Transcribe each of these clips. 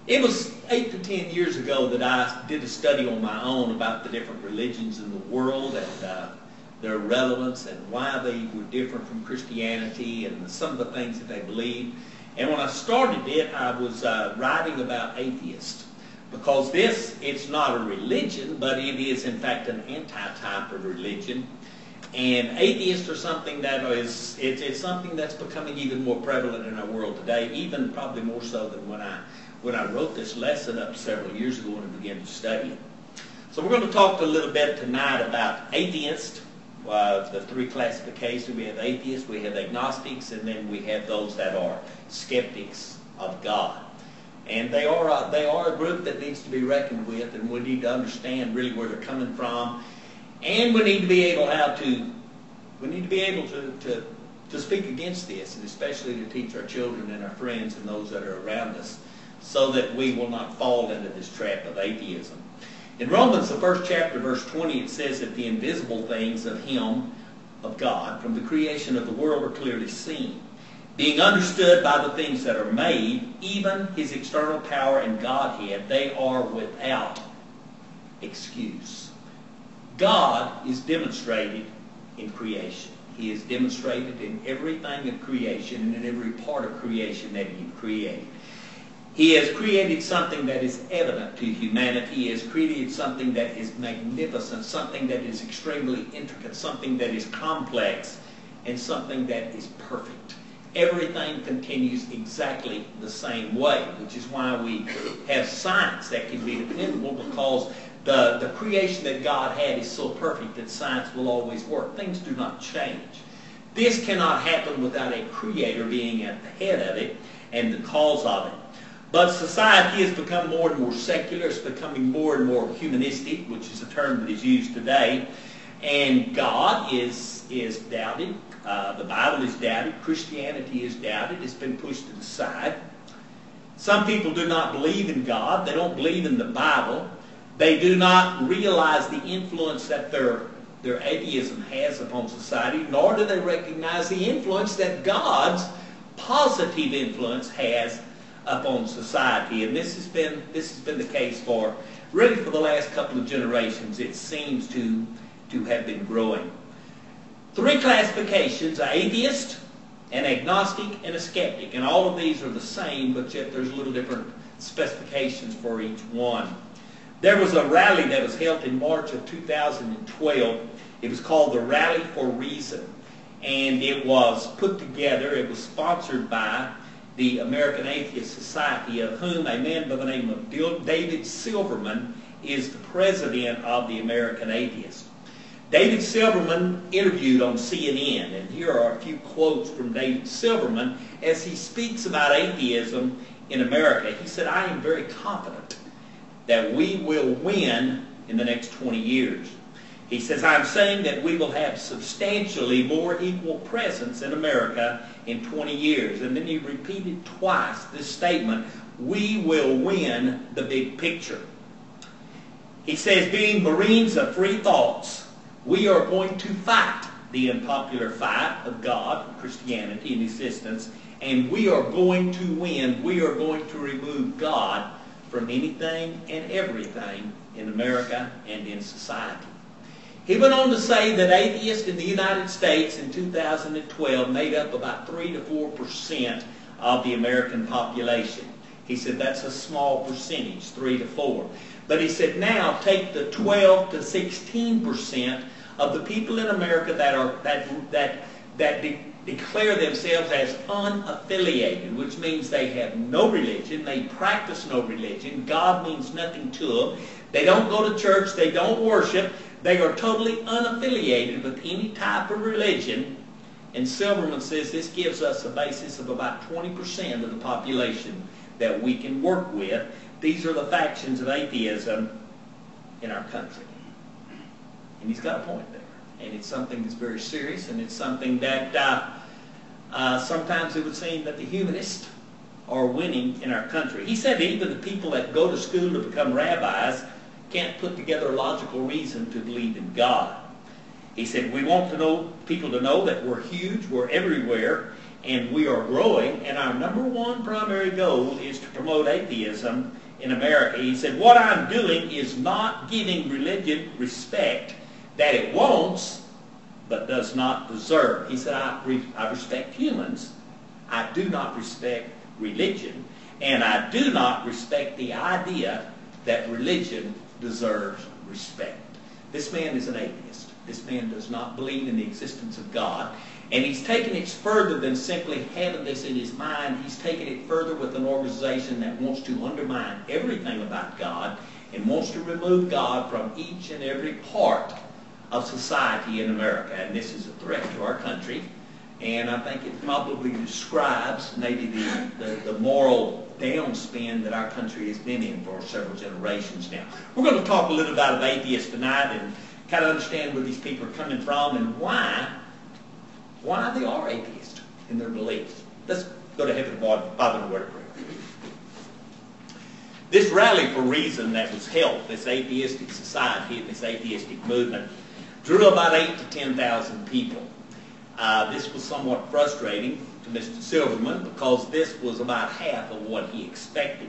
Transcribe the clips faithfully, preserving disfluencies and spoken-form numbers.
It was eight to ten years ago that I did a study on my own about the different religions in the world and uh, their relevance and why they were different from Christianity and some of the things that they believed. And when I started it, I was uh, writing about atheists. Because this, it's not a religion, but it is in fact an anti-type of religion. And atheists are something that is, it's, it's something that's becoming even more prevalent in our world today, even probably more so than when I, when I wrote this lesson up several years ago and began to study it. So we're going to talk a little bit tonight about atheists, uh, the three classifications. We have atheists, we have agnostics, and then we have those that are skeptics of God. And they are, a, they are a group that needs to be reckoned with, and we need to understand really where they're coming from. And we need to be able how to, we need to be able to, to, to speak against this, and especially to teach our children and our friends and those that are around us, so that we will not fall into this trap of atheism. In Romans, the first chapter, verse twenty, it says that the invisible things of Him, of God, from the creation of the world are clearly seen, being understood by the things that are made, even His external power and Godhead, they are without excuse. God is demonstrated in creation. He is demonstrated in everything of creation and in every part of creation that He created. He has created something that is evident to humanity. He has created something that is magnificent, something that is extremely intricate, something that is complex, and something that is perfect. Everything continues exactly the same way, which is why we have science that can be dependable, because the, the creation that God had is so perfect that science will always work. Things do not change. This cannot happen without a creator being at the head of it and the cause of it. But society has become more and more secular. It's becoming more and more humanistic, which is a term that is used today. And God is, is doubted. Uh, the Bible is doubted. Christianity is doubted. It's been pushed to the side. Some people do not believe in God. They don't believe in the Bible. They do not realize the influence that their, their atheism has upon society, nor do they recognize the influence that God's positive influence has upon society. And this has been, this has been the case for, really for the last couple of generations. It seems to, to have been growing. Three classifications: an atheist, an agnostic, and a skeptic. And all of these are the same, but yet there's little different specifications for each one. There was a rally that was held in March of two thousand twelve. It was called the Rally for Reason. And it was put together, it was sponsored by the American Atheist Society, of whom a man by the name of David Silverman is the president of the American Atheists. David Silverman interviewed on C N N, and here are a few quotes from David Silverman as he speaks about atheism in America. He said, "I am very confident that we will win in the next twenty years. He says, "I'm saying that we will have substantially more equal presence in America in twenty years. And then he repeated twice this statement, "We will win the big picture." He says, "Being Marines of free thoughts, we are going to fight the unpopular fight of God, Christianity, and existence, and we are going to win. We are going to remove God from anything and everything in America and in society." He went on to say that atheists in the United States in two thousand twelve made up about three to four percent of the American population. He said that's a small percentage, three to four. But he said now take the twelve to sixteen percent of the people in America that are that that that de declare themselves as unaffiliated, which means they have no religion, they practice no religion, God means nothing to them, they don't go to church, they don't worship, they are totally unaffiliated with any type of religion. And Silverman says this gives us a basis of about twenty percent of the population that we can work with. These are the factions of atheism in our country. And he's got a point there. And it's something that's very serious, and it's something that uh, uh, sometimes it would seem that the humanists are winning in our country. He said even the people that go to school to become rabbis can't put together a logical reason to believe in God. He said we want to know people to know that we're huge, we're everywhere, and we are growing, and our number one primary goal is to promote atheism in America. He said, what I'm doing is not giving religion respect that it wants, but does not deserve. He said, I, re I respect humans. I do not respect religion. And I do not respect the idea that religion deserves respect. This man is an atheist. This man does not believe in the existence of God. And he's taken it further than simply having this in his mind. He's taken it further with an organization that wants to undermine everything about God and wants to remove God from each and every part of society in America. And this is a threat to our country. And I think it probably describes maybe the, the, the moral downspin that our country has been in for several generations now. We're going to talk a little about atheists tonight and kind of understand where these people are coming from and why, why they are atheists in their beliefs. Let's go to Heavenly Father in a word of prayer. This rally for reason that was held, this atheistic society, this atheistic movement, drew about eight to ten thousand people. Uh, this was somewhat frustrating to Mister Silverman because this was about half of what he expected.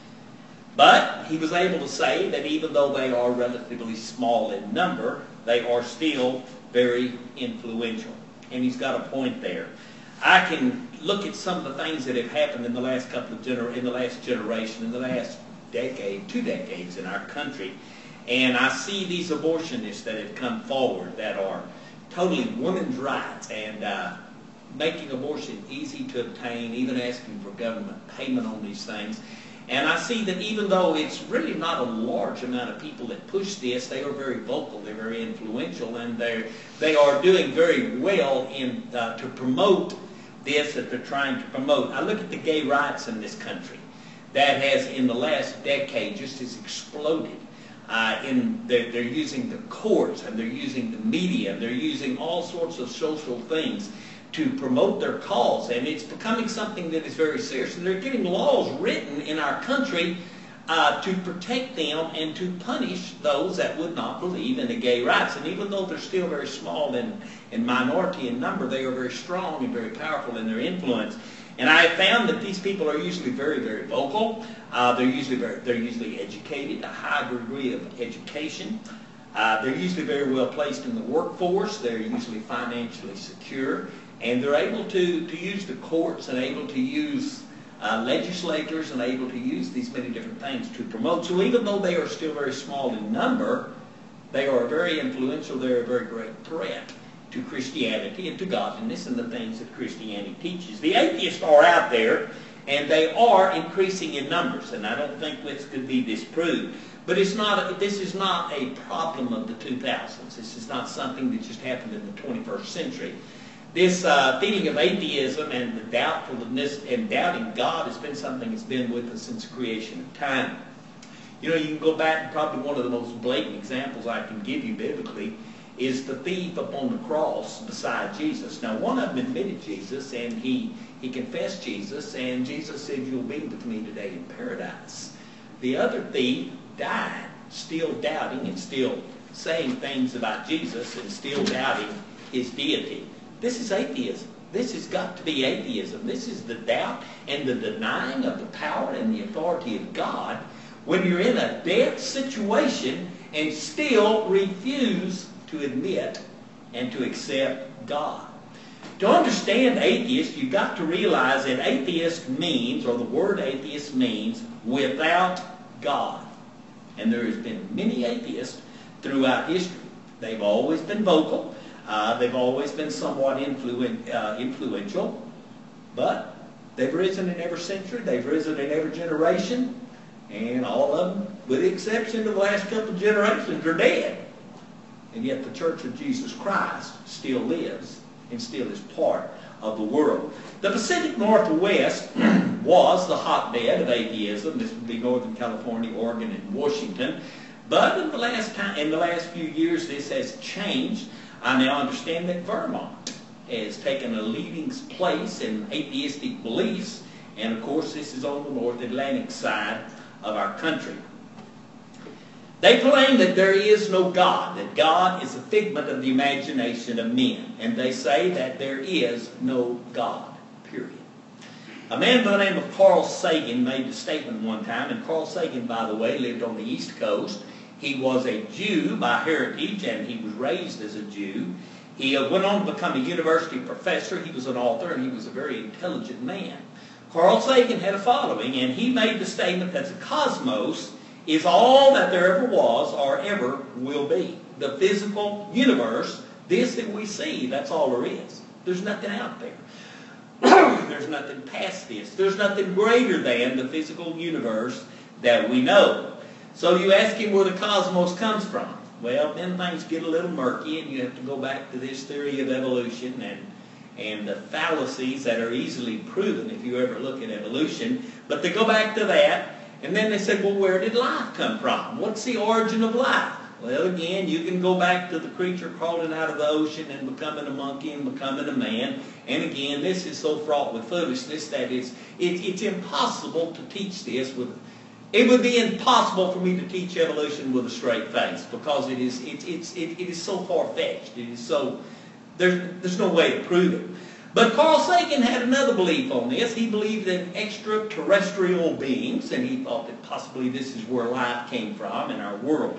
But he was able to say that even though they are relatively small in number, they are still very influential. And he's got a point there. I can look at some of the things that have happened in the last couple of gener in the last generation, in the last decade, two decades in our country, and I see these abortionists that have come forward that are totally women's rights and uh, making abortion easy to obtain, even asking for government payment on these things. And I see that even though it's really not a large amount of people that push this, they are very vocal, they're very influential, and they they are doing very well in uh, to promote this that they're trying to promote. I look at the gay rights in this country. That has, in the last decade, just has exploded. Uh, in they're, they're using the courts, and they're using the media, and they're using all sorts of social things to promote their cause, and it's becoming something that is very serious. And they're getting laws written in our country uh, to protect them and to punish those that would not believe in the gay rights. And even though they're still very small and, and minority in number, they are very strong and very powerful in their influence. And I have found that these people are usually very, very vocal. Uh, they're usually very, they're usually educated, a high degree of education. Uh, they're usually very well placed in the workforce. They're usually financially secure. And they're able to, to use the courts and able to use uh, legislators and able to use these many different things to promote. So even though they are still very small in number, they are very influential. They're a very great threat to Christianity and to godliness and the things that Christianity teaches. The atheists are out there, and they are increasing in numbers, and I don't think this could be disproved. But it's not. A, this is not a problem of the two thousands. This is not something that just happened in the twenty-first century. This uh, feeling of atheism and the doubtfulness and doubting God has been something that's been with us since the creation of time. You know, you can go back, and probably one of the most blatant examples I can give you biblically is the thief upon the cross beside Jesus. Now, one of them admitted Jesus, and he, he confessed Jesus, and Jesus said, "You'll be with me today in paradise." The other thief died, still doubting and still saying things about Jesus and still doubting his deity. This is atheism. This has got to be atheism. This is the doubt and the denying of the power and the authority of God when you're in a death situation and still refuse to admit and to accept God. To understand atheist, you've got to realize that atheist means, or the word atheist means, without God. And there has been many atheists throughout history. They've always been vocal. Uh, they've always been somewhat influen uh, influential. But they've risen in every century. They've risen in every generation. And all of them, with the exception of the last couple of generations, are dead. And yet the Church of Jesus Christ still lives and still is part of the world. The Pacific Northwest was the hotbed of atheism. This would be Northern California, Oregon, and Washington. But in the last time, in the last few years, this has changed. I now understand that Vermont has taken a leading place in atheistic beliefs, and of course this is on the North Atlantic side of our country. They claim that there is no God, that God is a figment of the imagination of men, and they say that there is no God, A man by the name of Carl Sagan made the statement one time, and Carl Sagan, by the way, lived on the East Coast. He was a Jew by heritage, and he was raised as a Jew. He uh, went on to become a university professor. He was an author, and he was a very intelligent man. Carl Sagan had a following, and he made the statement that the cosmos is all that there ever was or ever will be. The physical universe, this that we see, that's all there is. There's nothing out there. There's nothing past this. There's nothing greater than the physical universe that we know. So you ask him where the cosmos comes from. Well, then things get a little murky, and you have to go back to this theory of evolution and, and the fallacies that are easily proven if you ever look at evolution. But they go back to that, and then they say, well, where did life come from? What's the origin of life? Well, again, you can go back to the creature crawling out of the ocean and becoming a monkey and becoming a man. And again, this is so fraught with foolishness that it's, it, it's impossible to teach this with... It would be impossible for me to teach evolution with a straight face, because it is, it, it's, it, it is so far-fetched. It is so... There's, there's no way to prove it. But Carl Sagan had another belief on this. He believed in extraterrestrial beings, and he thought that possibly this is where life came from in our world.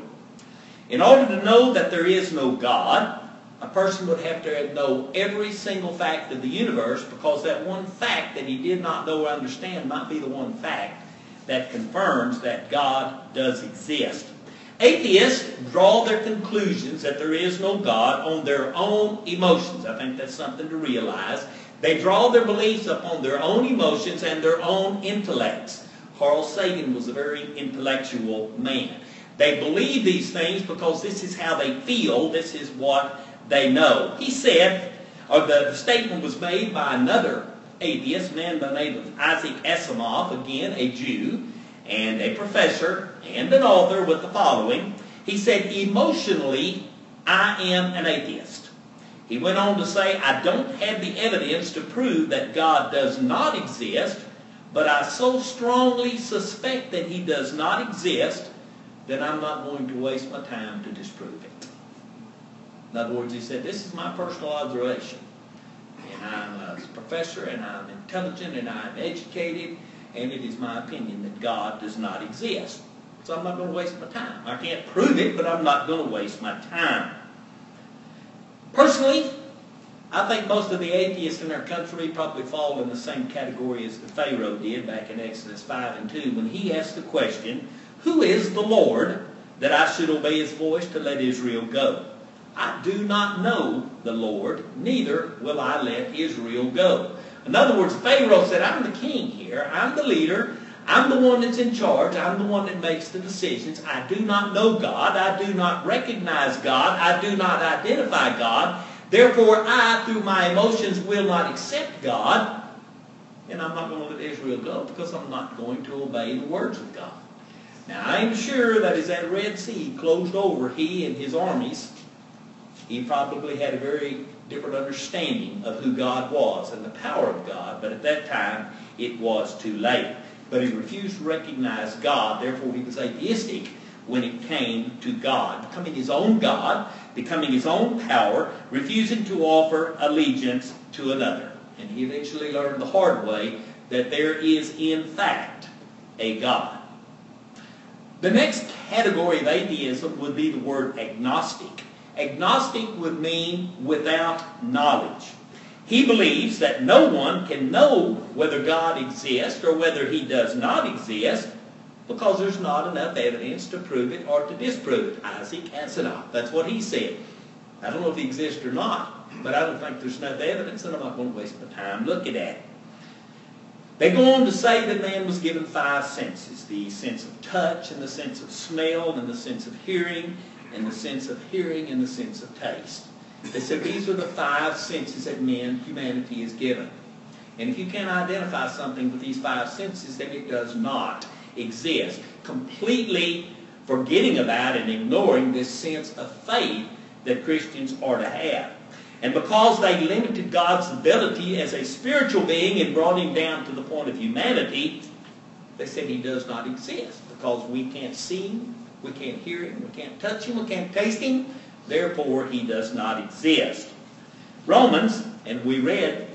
In order to know that there is no God, a person would have to know every single fact of the universe, because that one fact that he did not know or understand might be the one fact that confirms that God does exist. Atheists draw their conclusions that there is no God on their own emotions. I think that's something to realize. They draw their beliefs upon their own emotions and their own intellects. Carl Sagan was a very intellectual man. They believe these things because this is how they feel. This is what they know. He said, or the, the statement was made by another atheist, a man by the name of Isaac Asimov, again a Jew, and a professor, and an author, with the following. He said, emotionally, I am an atheist. He went on to say, I don't have the evidence to prove that God does not exist, but I so strongly suspect that he does not exist that I'm not going to waste my time to disprove it. In other words, he said, this is my personal observation. And I'm a professor, and I'm intelligent, and I'm educated, and it is my opinion that God does not exist. So I'm not going to waste my time. I can't prove it, but I'm not going to waste my time. Personally, I think most of the atheists in our country probably fall in the same category as the Pharaoh did back in Exodus five and two when he asked the question, who is the Lord that I should obey his voice to let Israel go? I do not know the Lord, neither will I let Israel go. In other words, Pharaoh said, I'm the king here, I'm the leader, I'm the one that's in charge, I'm the one that makes the decisions. I do not know God, I do not recognize God, I do not identify God. Therefore, I, through my emotions, will not accept God, and I'm not going to let Israel go because I'm not going to obey the words of God. Now, I am sure that as that Red Sea closed over he and his armies, he probably had a very different understanding of who God was and the power of God, but at that time, it was too late. But he refused to recognize God, therefore he was atheistic when it came to God, becoming his own God, becoming his own power, refusing to offer allegiance to another. And he eventually learned the hard way that there is, in fact, a God. The next category of atheism would be the word agnostic. Agnostic would mean without knowledge. He believes that no one can know whether God exists or whether he does not exist because there's not enough evidence to prove it or to disprove it. Isaac Asimov, that's what he said. I don't know if he exists or not, but I don't think there's enough evidence, and I'm not going to waste my time looking at it. They go on to say that man was given five senses, the sense of touch and the sense of smell and the sense of hearing and the sense of hearing and the sense of taste. They said these are the five senses that men, humanity is given. And if you can't identify something with these five senses, then it does not exist. Completely forgetting about and ignoring this sense of faith that Christians are to have. And because they limited God's ability as a spiritual being and brought him down to the point of humanity, they said he does not exist because we can't see him, we can't hear him, we can't touch him, we can't taste him. Therefore, he does not exist. Romans, and we read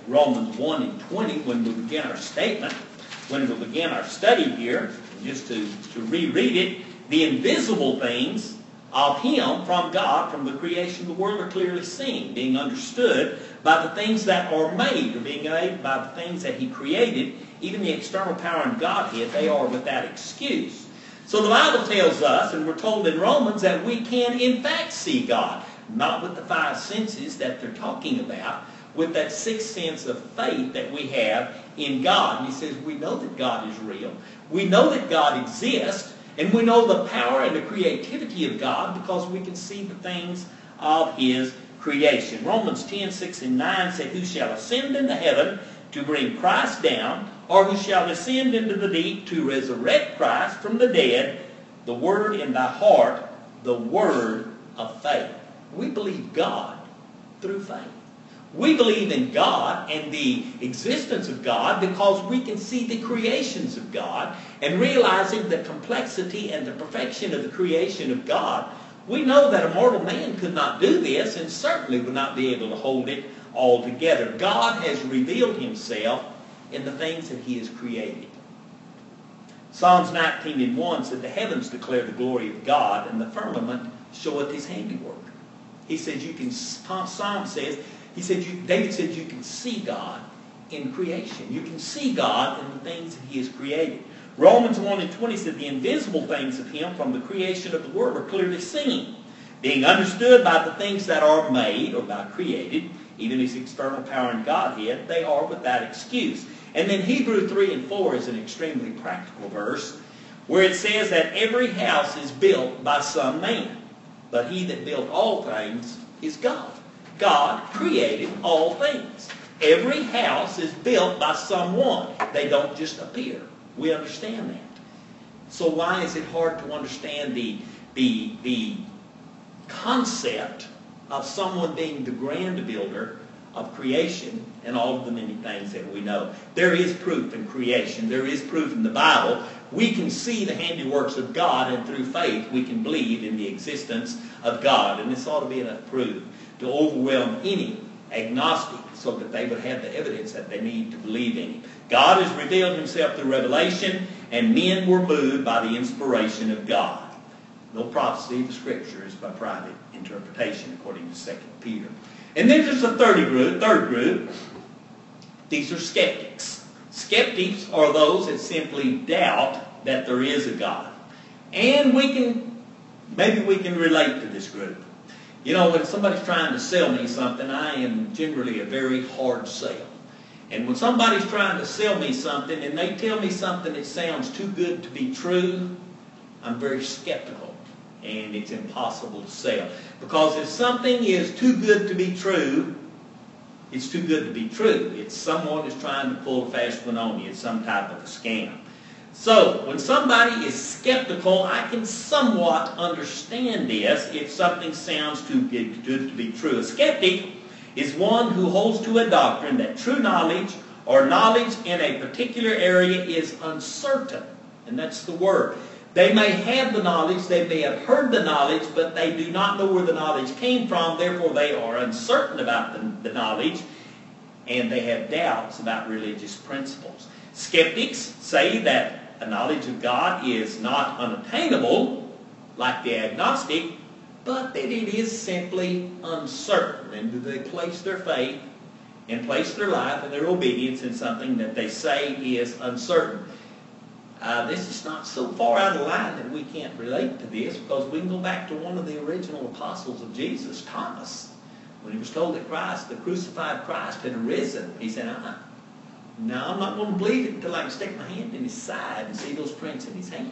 Romans one and twenty when we begin our statement, when we begin our study here, just to, to reread it, the invisible things of Him from God, from the creation of the world, are clearly seen, being understood by the things that are made, or being made by the things that He created, even the external power and Godhead, they are without excuse. So the Bible tells us, and we're told in Romans, that we can in fact see God, not with the five senses that they're talking about, with that sixth sense of faith that we have in God. And he says we know that God is real. We know that God exists. And we know the power and the creativity of God because we can see the things of His creation. Romans ten, six and nine said, who shall ascend into heaven to bring Christ down, or who shall ascend into the deep to resurrect Christ from the dead? The word in thy heart, the word of faith. We believe God through faith. We believe in God and the existence of God because we can see the creations of God, and realizing the complexity and the perfection of the creation of God, we know that a mortal man could not do this and certainly would not be able to hold it all together. God has revealed Himself in the things that He has created. Psalms nineteen and one said, the heavens declare the glory of God, and the firmament showeth His handiwork. He says you can, Psalm says, He said, you, David said you can see God in creation. You can see God in the things that He has created. Romans one and twenty said the invisible things of Him from the creation of the world are clearly seen, being understood by the things that are made or by created, even His external power and Godhead, they are without excuse. And then Hebrews three and four is an extremely practical verse where it says that every house is built by some man, but He that built all things is God. God created all things. Every house is built by someone. They don't just appear. We understand that. So why is it hard to understand the, the, the concept of someone being the grand builder of creation and all of the many things that we know? There is proof in creation. There is proof in the Bible. We can see the handiworks of God, and through faith we can believe in the existence of God. And this ought to be enough proof to overwhelm any agnostic so that they would have the evidence that they need to believe in Him. God has revealed Himself through revelation, and men were moved by the inspiration of God. No prophecy of the Scripture is by private interpretation, according to Second Peter. And then there's a third group, third group. These are skeptics. Skeptics are those that simply doubt that there is a God. And we can, maybe we can relate to this group. You know, when somebody's trying to sell me something, I am generally a very hard sell. And when somebody's trying to sell me something and they tell me something that sounds too good to be true, I'm very skeptical. And it's impossible to sell. Because if something is too good to be true, it's too good to be true. It's someone is trying to pull a fast one on you. It's some type of a scam. So, when somebody is skeptical, I can somewhat understand this if something sounds too good to be true. A skeptic is one who holds to a doctrine that true knowledge or knowledge in a particular area is uncertain. And that's the word. They may have the knowledge, they may have heard the knowledge, but they do not know where the knowledge came from. Therefore, they are uncertain about the, the knowledge, and they have doubts about religious principles. Skeptics say that a knowledge of God is not unattainable, like the agnostic, but that it is simply uncertain. And do they place their faith and place their life and their obedience in something that they say is uncertain? Uh, this is not so far out of line that we can't relate to this, because we can go back to one of the original apostles of Jesus, Thomas. When he was told that Christ, the crucified Christ, had arisen, he said, uh-uh. No, I'm not going to believe it until I can stick my hand in His side and see those prints in His hand.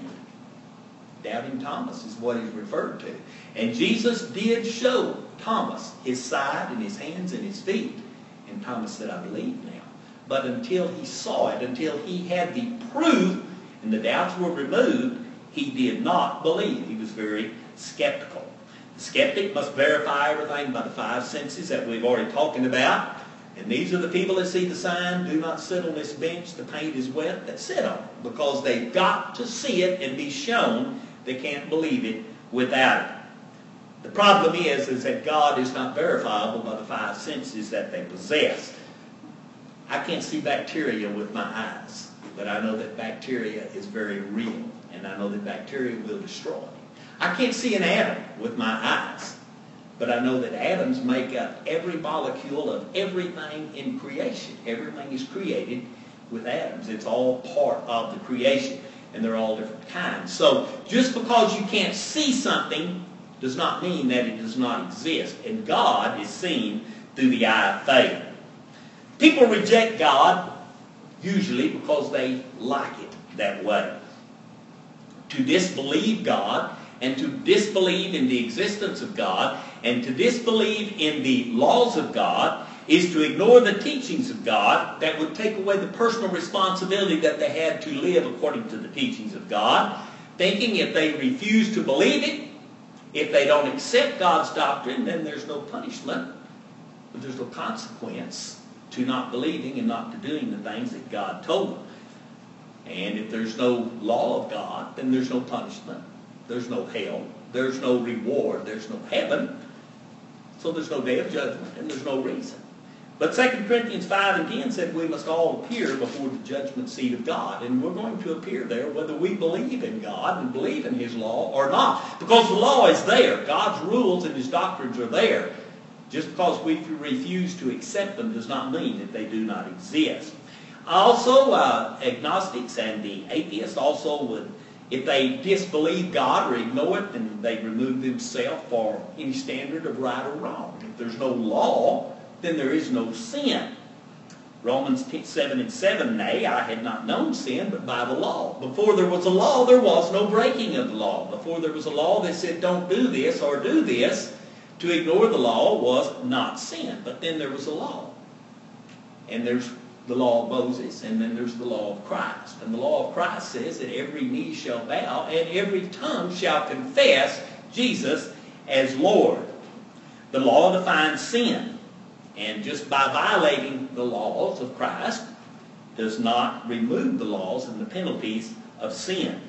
Doubting Thomas is what he's referred to. And Jesus did show Thomas His side and His hands and His feet. And Thomas said, I believe now. But until he saw it, until he had the proof and the doubts were removed, he did not believe. He was very skeptical. The skeptic must verify everything by the five senses that we've already talked about. And these are the people that see the sign, do not sit on this bench, the paint is wet, that sit on it. Because they've got to see it and be shown. They can't believe it without it. The problem is, is that God is not verifiable by the five senses that they possess. I can't see bacteria with my eyes, but I know that bacteria is very real, and I know that bacteria will destroy. I can't see an atom with my eyes, but I know that atoms make up every molecule of everything in creation. Everything is created with atoms. It's all part of the creation, and they're all different kinds. So just because you can't see something does not mean that it does not exist. And God is seen through the eye of faith. People reject God usually because they like it that way. To disbelieve God and to disbelieve in the existence of God and to disbelieve in the laws of God is to ignore the teachings of God that would take away the personal responsibility that they had to live according to the teachings of God, thinking if they refuse to believe it, if they don't accept God's doctrine, then there's no punishment, but there's no consequence to not believing and not to doing the things that God told them. And if there's no law of God, then there's no punishment, there's no hell, there's no reward, there's no heaven, so there's no day of judgment, and there's no reason. But Second Corinthians five and ten said we must all appear before the judgment seat of God. And we're going to appear there whether we believe in God and believe in His law or not. Because the law is there. God's rules and His doctrines are there. Just because we refuse to accept them does not mean that they do not exist. Also, uh, agnostics and the atheists also would, if they disbelieve God or ignore it, then they remove themselves for any standard of right or wrong. If there's no law, then there is no sin. Romans seven and seven, nay, I had not known sin but by the law. Before there was a law, there was no breaking of the law. Before there was a law that said don't do this or do this, to ignore the law was not sin. But then there was a law. And there's the law of Moses, and then there's the law of Christ. And the law of Christ says that every knee shall bow and every tongue shall confess Jesus as Lord. The law defines sin. And just by violating the laws of Christ does not remove the laws and the penalties of sin.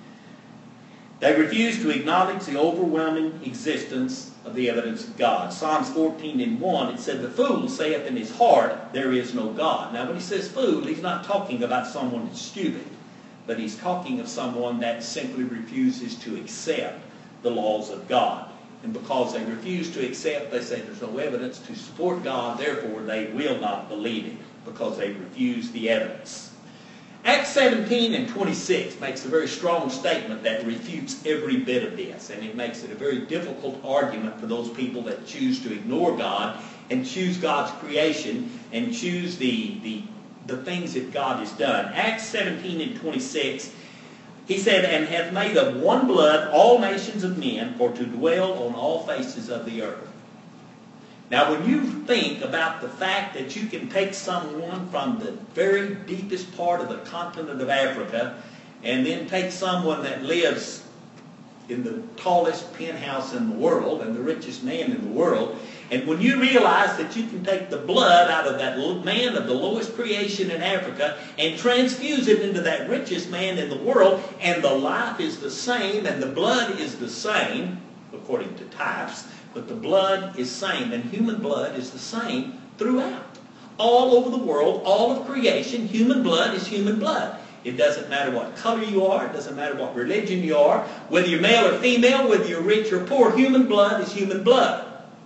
They refuse to acknowledge the overwhelming existence of the evidence of God. Psalms fourteen and one, it said, the fool saith in his heart, there is no God. Now when he says fool, he's not talking about someone that's stupid, but he's talking of someone that simply refuses to accept the laws of God. And because they refuse to accept, they say there's no evidence to support God, therefore they will not believe it, because they refuse the evidence. Acts seventeen and twenty-six makes a very strong statement that refutes every bit of this, and it makes it a very difficult argument for those people that choose to ignore God and choose God's creation and choose the, the, the things that God has done. Acts seventeen and twenty-six, he said, and hath made of one blood all nations of men for to dwell on all faces of the earth. Now when you think about the fact that you can take someone from the very deepest part of the continent of Africa and then take someone that lives in the tallest penthouse in the world and the richest man in the world, and when you realize that you can take the blood out of that man of the lowest creation in Africa and transfuse it into that richest man in the world, and the life is the same and the blood is the same, according to types, but the blood is same, and human blood is the same throughout. All over the world, all of creation, human blood is human blood. It doesn't matter what color you are, it doesn't matter what religion you are, whether you're male or female, whether you're rich or poor, human blood is human blood.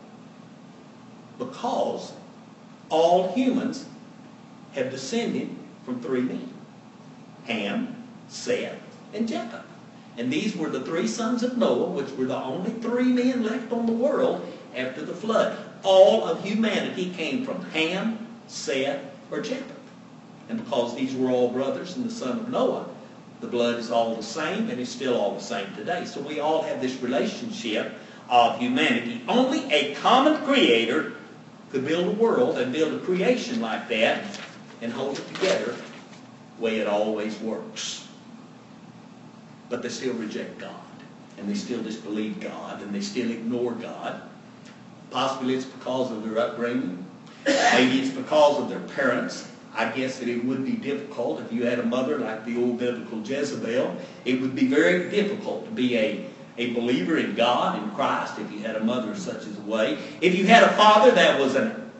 Because all humans have descended from three men. Ham, Seth, and Japheth. And these were the three sons of Noah, which were the only three men left on the world after the flood. All of humanity came from Ham, Seth, or Japheth. And because these were all brothers and the son of Noah, the blood is all the same and it's still all the same today. So we all have this relationship of humanity. Only a common creator could build a world and build a creation like that and hold it together the way it always works. But they still reject God, and they still disbelieve God, and they still ignore God. Possibly it's because of their upbringing. Maybe it's because of their parents. I guess that it would be difficult if you had a mother like the old biblical Jezebel. It would be very difficult to be a, a believer in God, in Christ, if you had a mother such as a way. If you had a father that was an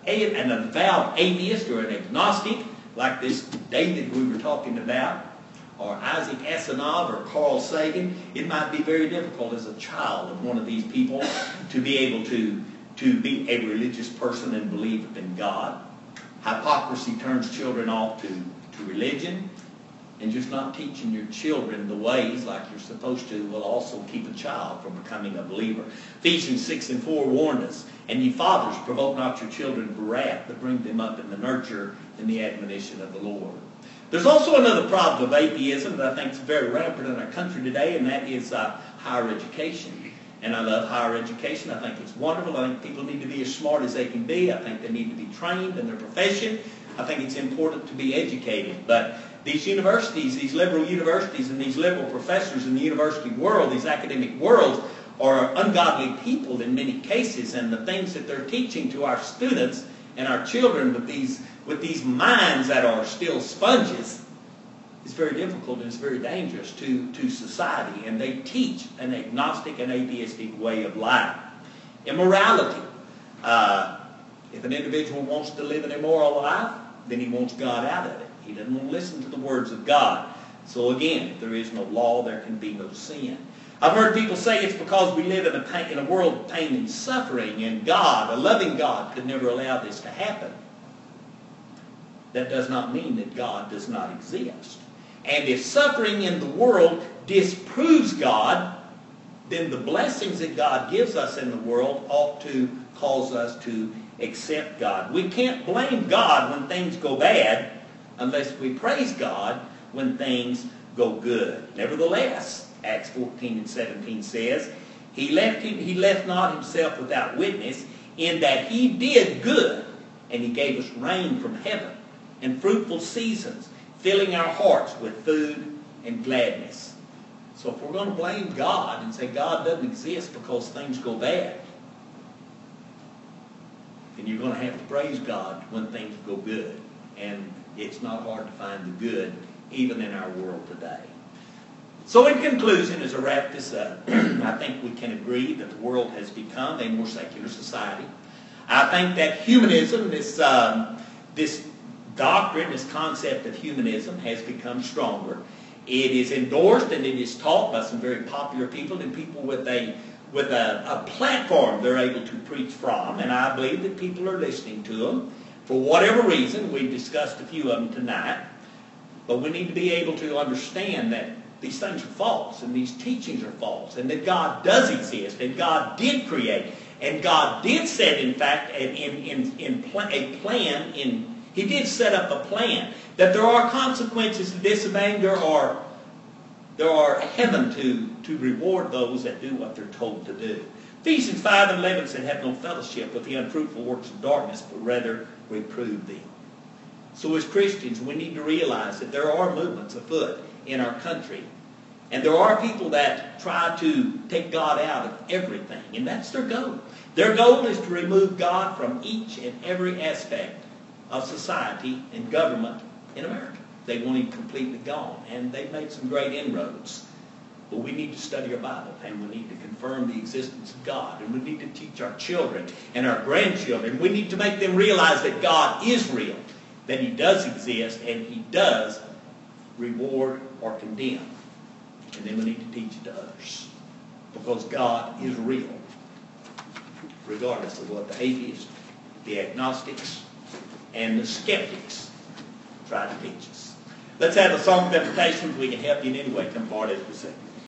a, an avowed atheist or an agnostic, like this David we were talking about, or Isaac Asimov or Carl Sagan, it might be very difficult as a child of one of these people to be able to, to be a religious person and believe in God. Hypocrisy turns children off to, to religion, and just not teaching your children the ways like you're supposed to will also keep a child from becoming a believer. Ephesians six and four warned us, and ye fathers, provoke not your children to wrath, but bring them up in the nurture and the admonition of the Lord. There's also another problem of atheism that I think is very rampant in our country today, and that is uh, higher education. And I love higher education. I think it's wonderful. I think people need to be as smart as they can be. I think they need to be trained in their profession. I think it's important to be educated. But these universities, these liberal universities and these liberal professors in the university world, these academic worlds, are ungodly people in many cases. And the things that they're teaching to our students and our children with these, with these minds that are still sponges, is very difficult and it's very dangerous to, to society. And they teach an agnostic and atheistic way of life. Immorality. Uh, if an individual wants to live an immoral life, then he wants God out of it. He doesn't want to listen to the words of God. So again, if there is no law, there can be no sin. I've heard people say it's because we live in a, pain, in a world of pain and suffering, and God, a loving God, could never allow this to happen. That does not mean that God does not exist. And if suffering in the world disproves God, then the blessings that God gives us in the world ought to cause us to accept God. We can't blame God when things go bad unless we praise God when things go good. Nevertheless, Acts fourteen and seventeen says, He left, him, he left not himself without witness, in that he did good, and he gave us rain from heaven, and fruitful seasons, filling our hearts with food and gladness. So if we're going to blame God and say God doesn't exist because things go bad, then you're going to have to praise God when things go good. And it's not hard to find the good even in our world today. So in conclusion, as I wrap this up, I think we can agree that the world has become a more secular society. I think that humanism, this, um, this doctrine, this concept of humanism has become stronger. It is endorsed and it is taught by some very popular people and people with a with a, a platform they're able to preach from, and I believe that people are listening to them. For whatever reason, we've discussed a few of them tonight, but we need to be able to understand that these things are false, and these teachings are false, and that God does exist, and God did create, and God did set, in fact, in, in, in pl- a plan, in, He did set up a plan, that there are consequences to disobeying, there are There are heaven to, to reward those that do what they're told to do. Ephesians five and eleven said, have no fellowship with the unfruitful works of darkness, but rather reprove them. So as Christians, we need to realize that there are movements afoot in our country. And there are people that try to take God out of everything. And that's their goal. Their goal is to remove God from each and every aspect of society and government in America. They want him completely gone. And they've made some great inroads. But we need to study our Bible, and we need to confirm the existence of God. And we need to teach our children and our grandchildren. We need to make them realize that God is real, that he does exist, and he does reward or condemn. And then we need to teach it to others. Because God is real, regardless of what the atheists, the agnostics, and the skeptics try to teach us. Let's have a song of invitation. We can help you in any way. Come forward as we sing.